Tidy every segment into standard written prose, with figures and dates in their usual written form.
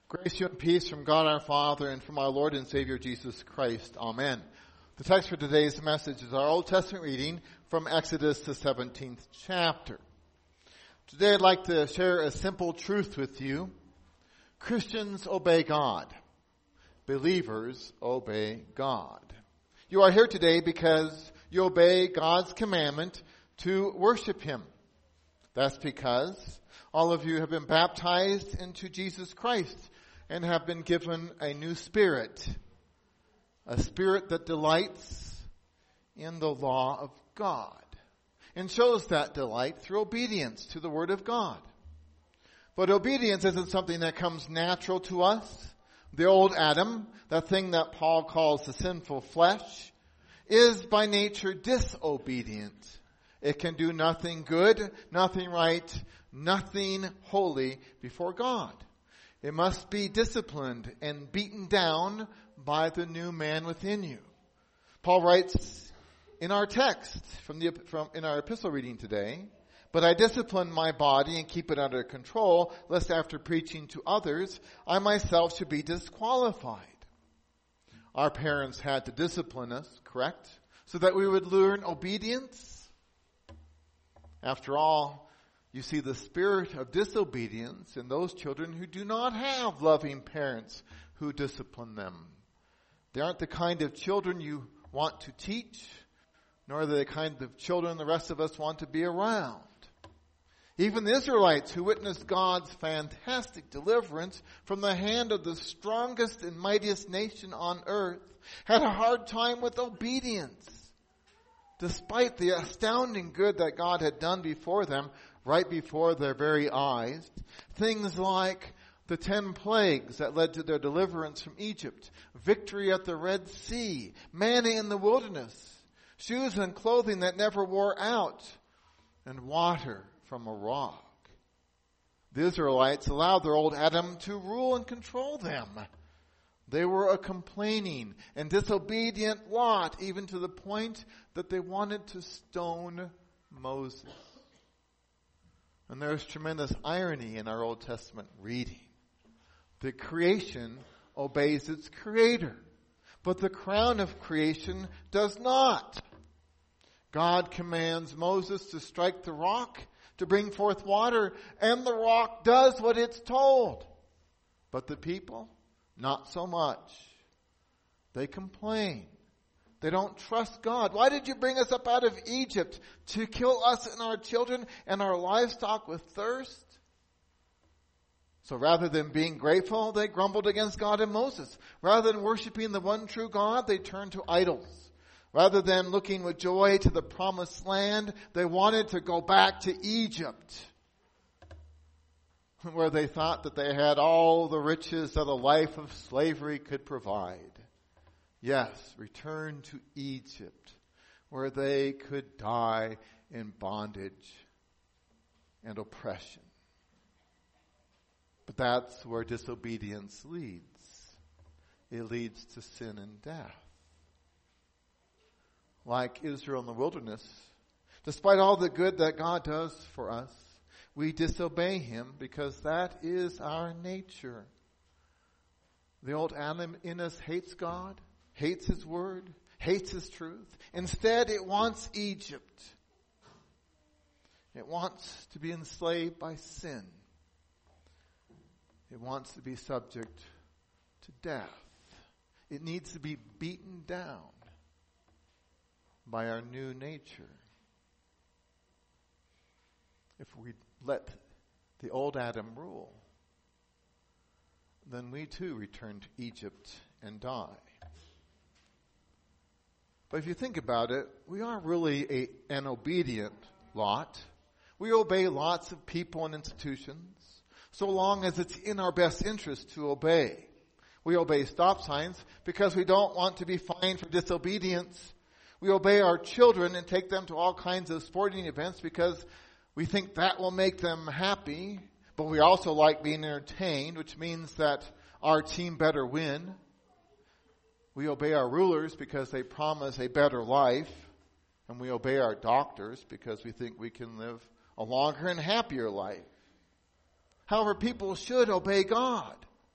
Grace to you and peace from God our Father and from our Lord and Savior Jesus Christ. Amen. The text for today's message is our Old Testament reading from Exodus, the 17th chapter. Today I'd like to share a simple truth with you. Christians obey God. Believers obey God. You are here today because you obey God's commandment to worship Him. That's because all of you have been baptized into Jesus Christ and have been given a new spirit, a spirit that delights in the law of God and shows that delight through obedience to the Word of God. But obedience isn't something that comes natural to us. The old Adam, that thing that Paul calls the sinful flesh, is by nature disobedient. It can do nothing good, nothing right, nothing holy before God. It must be disciplined and beaten down by the new man within you. Paul writes in our text in our epistle reading today, "But I discipline my body and keep it under control, lest after preaching to others, I myself should be disqualified." Our parents had to discipline us, correct? So that we would learn obedience. After all, you see the spirit of disobedience in those children who do not have loving parents who discipline them. They aren't the kind of children you want to teach, nor are they the kind of children the rest of us want to be around. Even the Israelites who witnessed God's fantastic deliverance from the hand of the strongest and mightiest nation on earth had a hard time with obedience. Despite the astounding good that God had done before them, right before their very eyes, things like the 10 plagues that led to their deliverance from Egypt, victory at the Red Sea, manna in the wilderness, shoes and clothing that never wore out, and water from a rock. The Israelites allowed their old Adam to rule and control them. They were a complaining and disobedient lot, even to the point that they wanted to stone Moses. And there's tremendous irony in our Old Testament reading. The creation obeys its creator, but the crown of creation does not. God commands Moses to strike the rock to bring forth water, and the rock does what it's told. But the people, not so much. They complain. They don't trust God. Why did you bring us up out of Egypt to kill us and our children and our livestock with thirst? So rather than being grateful, they grumbled against God and Moses. Rather than worshiping the one true God, they turned to idols. Rather than looking with joy to the promised land, they wanted to go back to Egypt, where they thought that they had all the riches that a life of slavery could provide. Yes, return to Egypt, where they could die in bondage and oppression. But that's where disobedience leads. It leads to sin and death. Like Israel in the wilderness, despite all the good that God does for us, we disobey Him because that is our nature. The old Adam in us hates God, hates His word, hates His truth. Instead, it wants Egypt. It wants to be enslaved by sin. It wants to be subject to death. It needs to be beaten down by our new nature. If we let the old Adam rule, then we too return to Egypt and die. But if you think about it, we are really an obedient lot. We obey lots of people and institutions, so long as it's in our best interest to obey. We obey stop signs because we don't want to be fined for disobedience. We obey our children and take them to all kinds of sporting events because we think that will make them happy, but we also like being entertained, which means that our team better win. We obey our rulers because they promise a better life, and we obey our doctors because we think we can live a longer and happier life. However, people should obey God.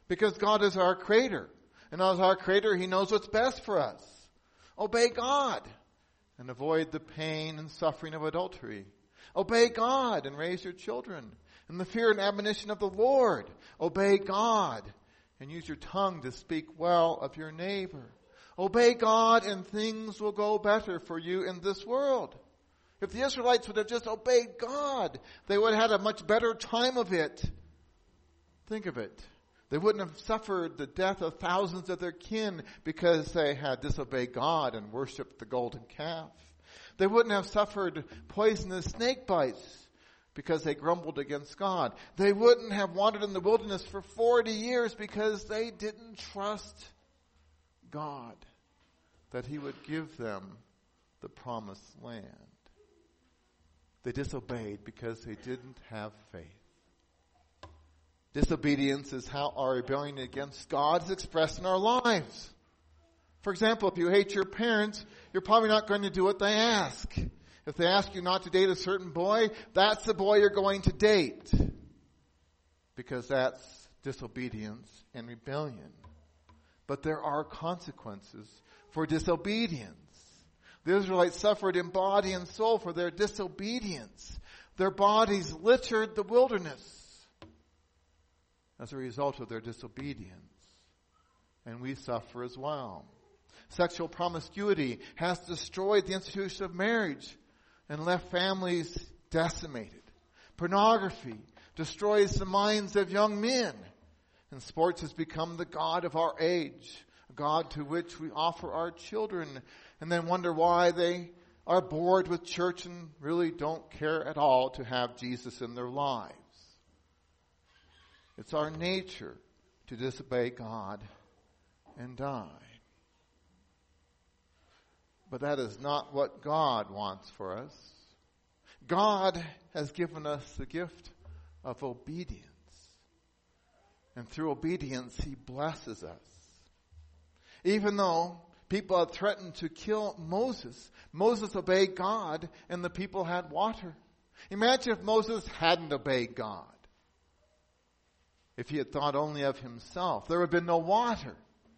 Because God is our creator. And as our creator, he knows what's best for us. Obey God and avoid the pain and suffering of adultery. Obey God and raise your children in the fear and admonition of the Lord. Obey God and use your tongue to speak well of your neighbor. Obey God and things will go better for you in this world. If the Israelites would have just obeyed God, they would have had a much better time of it. Think of it. They wouldn't have suffered the death of thousands of their kin because they had disobeyed God and worshipped the golden calf. They wouldn't have suffered poisonous snake bites because they grumbled against God. They wouldn't have wandered in the wilderness for 40 years because they didn't trust God that he would give them the promised land. They disobeyed because they didn't have faith. Disobedience is how our rebellion against God is expressed in our lives. For example, if you hate your parents, you're probably not going to do what they ask. If they ask you not to date a certain boy, that's the boy you're going to date. Because that's disobedience and rebellion. But there are consequences for disobedience. The Israelites suffered in body and soul for their disobedience. Their bodies littered the wilderness as a result of their disobedience. And we suffer as well. Sexual promiscuity has destroyed the institution of marriage and left families decimated. Pornography destroys the minds of young men. And sports has become the god of our age, a god to which we offer our children and then wonder why they are bored with church and really don't care at all to have Jesus in their lives. It's our nature to disobey God and die. But that is not what God wants for us. God has given us the gift of obedience. And through obedience, he blesses us. Even though people had threatened to kill Moses, Moses obeyed God and the people had water. Imagine if Moses hadn't obeyed God. If he had thought only of himself, there would have been no water.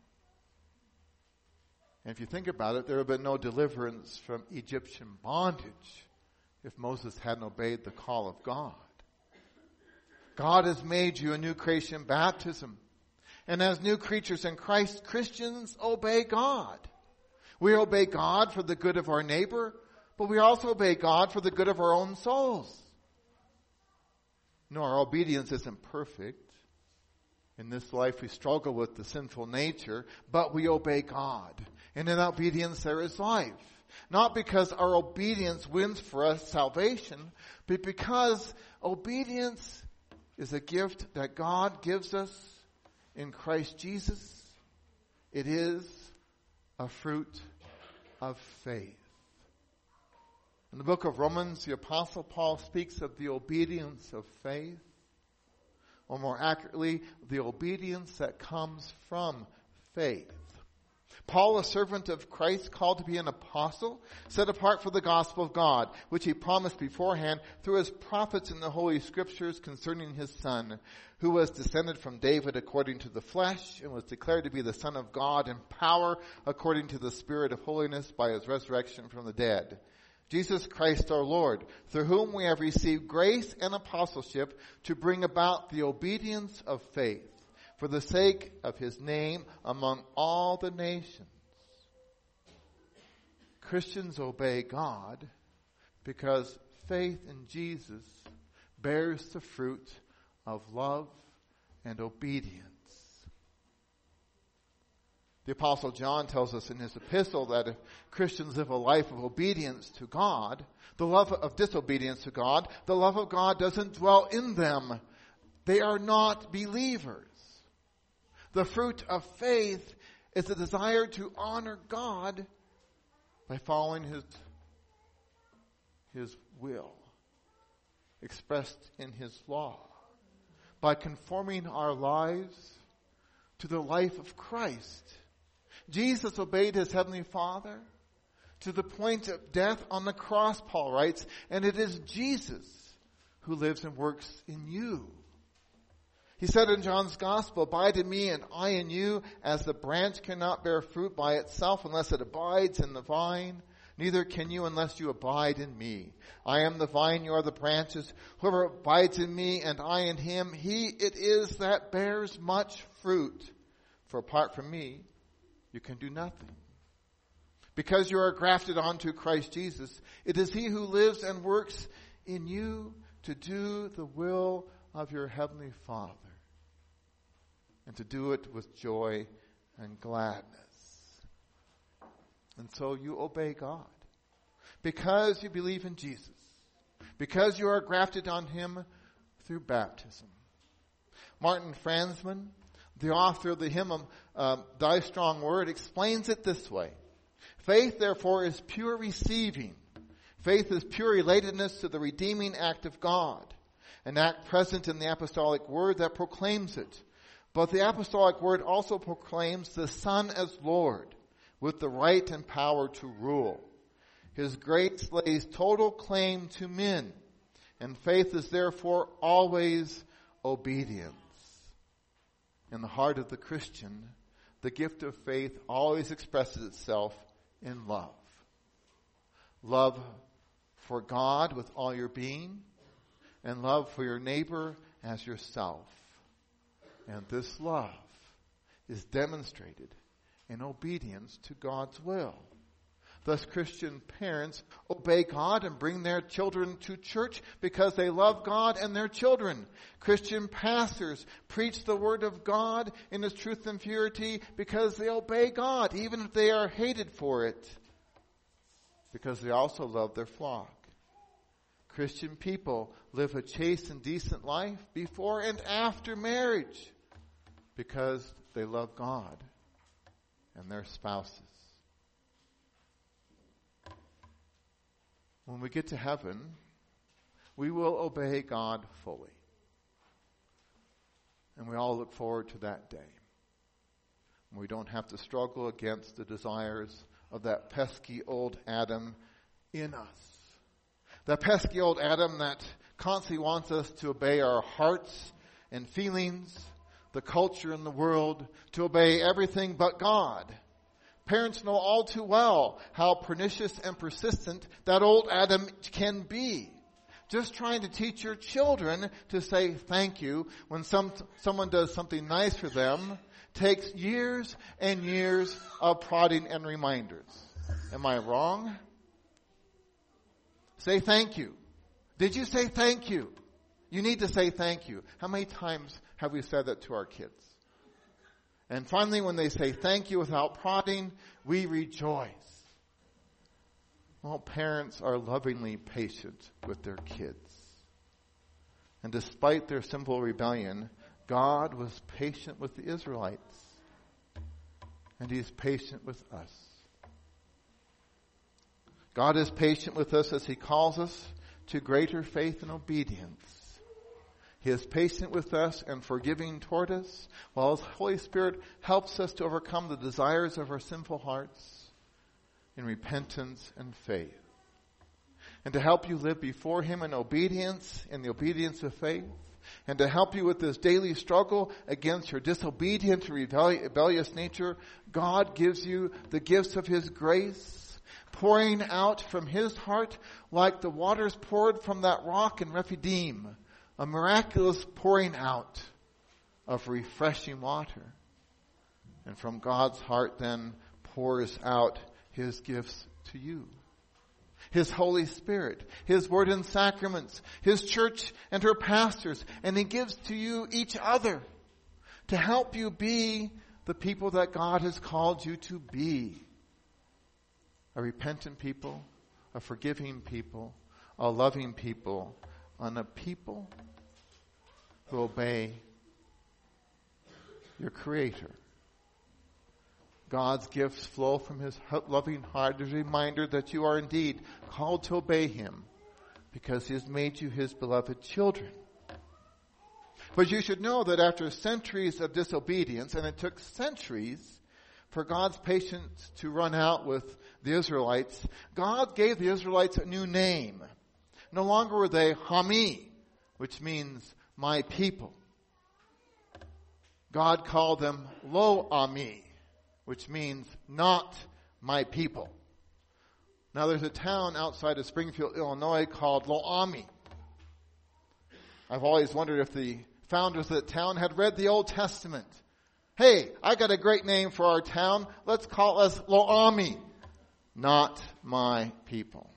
And if you think about it, there would have been no deliverance from Egyptian bondage if Moses hadn't obeyed the call of God. God has made you a new creation in baptism. And as new creatures in Christ, Christians obey God. We obey God for the good of our neighbor, but we also obey God for the good of our own souls. No, our obedience isn't perfect. In this life we struggle with the sinful nature, but we obey God. And in obedience there is life. Not because our obedience wins for us salvation, but because obedience is a gift that God gives us in Christ Jesus. It is a fruit of faith. In the book of Romans, the Apostle Paul speaks of the obedience of faith, or more accurately, the obedience that comes from faith. Paul, a servant of Christ, called to be an apostle, set apart for the gospel of God, which he promised beforehand through his prophets in the Holy Scriptures concerning his Son, who was descended from David according to the flesh, and was declared to be the Son of God in power according to the Spirit of holiness by his resurrection from the dead. Jesus Christ our Lord, through whom we have received grace and apostleship to bring about the obedience of faith, for the sake of his name among all the nations. Christians obey God because faith in Jesus bears the fruit of love and obedience. The Apostle John tells us in his epistle that if Christians live a life of obedience to God, the love of disobedience to God, the love of God doesn't dwell in them. They are not believers. The fruit of faith is a desire to honor God by following his will, expressed in his law, by conforming our lives to the life of Christ. Jesus obeyed his heavenly Father to the point of death on the cross, Paul writes, and it is Jesus who lives and works in you. He said in John's Gospel, abide in me and I in you, as the branch cannot bear fruit by itself unless it abides in the vine. Neither can you unless you abide in me. I am the vine, you are the branches. Whoever abides in me and I in him, he it is that bears much fruit. For apart from me, you can do nothing. Because you are grafted onto Christ Jesus, it is he who lives and works in you to do the will of your heavenly Father, and to do it with joy and gladness. And so you obey God because you believe in Jesus, because you are grafted on him through baptism. Martin Franzmann, the author of the hymn Thy Strong Word, explains it this way. Faith, therefore, is pure receiving. Faith is pure relatedness to the redeeming act of God, an act present in the apostolic word that proclaims it. But the apostolic word also proclaims the Son as Lord, with the right and power to rule. His grace lays total claim to men, and faith is therefore always obedience. In the heart of the Christian, the gift of faith always expresses itself in love. Love for God with all your being, and love for your neighbor as yourself. And this love is demonstrated in obedience to God's will. Thus, Christian parents obey God and bring their children to church because they love God and their children. Christian pastors preach the word of God in its truth and purity because they obey God, even if they are hated for it, because they also love their flock. Christian people live a chaste and decent life before and after marriage because they love God and their spouses. When we get to heaven, we will obey God fully. And we all look forward to that day. We don't have to struggle against the desires of that pesky old Adam in us. That pesky old Adam that constantly wants us to obey our hearts and feelings, the culture and the world, to obey everything but God. Parents know all too well how pernicious and persistent that old Adam can be. Just trying to teach your children to say thank you when someone does something nice for them takes years and years of prodding and reminders. Am I wrong? Say thank you. Did you say thank you? You need to say thank you. How many times have we said that to our kids? And finally, when they say thank you without prodding, we rejoice. Well, parents are lovingly patient with their kids. And despite their simple rebellion, God was patient with the Israelites. And He is patient with us. God is patient with us as He calls us to greater faith and obedience. He is patient with us and forgiving toward us, while His Holy Spirit helps us to overcome the desires of our sinful hearts in repentance and faith. And to help you live before Him in obedience, in the obedience of faith, and to help you with this daily struggle against your disobedient and rebellious nature, God gives you the gifts of His grace, pouring out from His heart like the waters poured from that rock in Rephidim, a miraculous pouring out of refreshing water. And from God's heart then pours out His gifts to you. His Holy Spirit, His Word and Sacraments, His church and her pastors, and He gives to you each other to help you be the people that God has called you to be. A repentant people, a forgiving people, a loving people, and a people who obey your Creator. God's gifts flow from His loving heart as a reminder that you are indeed called to obey Him because He has made you His beloved children. But you should know that after centuries of disobedience, and it took centuries for God's patience to run out with the Israelites, God gave the Israelites a new name. No longer were they Hami, which means my people. God called them Lo Ami, which means not my people. Now there's a town outside of Springfield, Illinois called Lo Ami. I've always wondered if the founders of that town had read the Old Testament. Hey, I got a great name for our town. Let's call us Lo Ami, not my people.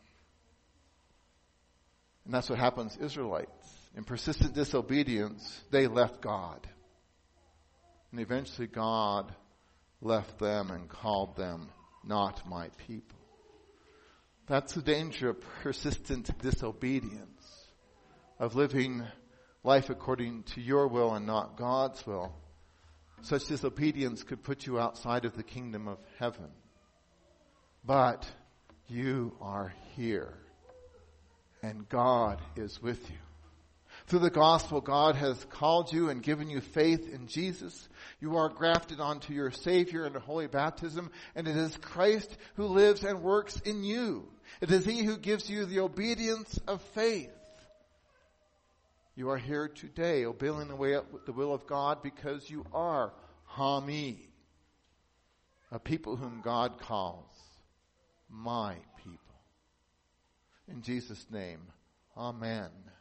And that's what happens to Israelites. In persistent disobedience, they left God. And eventually God left them and called them not my people. That's the danger of persistent disobedience, of living life according to your will and not God's will. Such disobedience could put you outside of the kingdom of heaven. But you are here, and God is with you. Through the gospel, God has called you and given you faith in Jesus. You are grafted onto your Savior in a holy baptism, and it is Christ who lives and works in you. It is He who gives you the obedience of faith. You are here today obeying the will of God because you are Hami, a people whom God calls my people. In Jesus' name, amen.